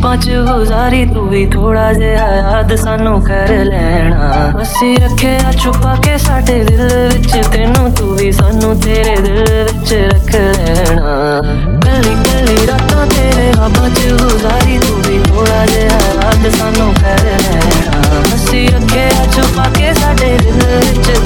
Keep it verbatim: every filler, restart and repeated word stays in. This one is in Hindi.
ख्वाबां च गुजारी तू भी थोड़ा जिहा याद सानू कर लेना असी रखेआ छुपा के साडे दिल विच तेनू तू भी सानू तेरे दिल विच रख लेना कली कली रातां तेरे ख्वाबां च गुजारी तू भी थोड़ा जिहा याद सानू कर लेना असी रखेआ छुपा के साडे दिल विच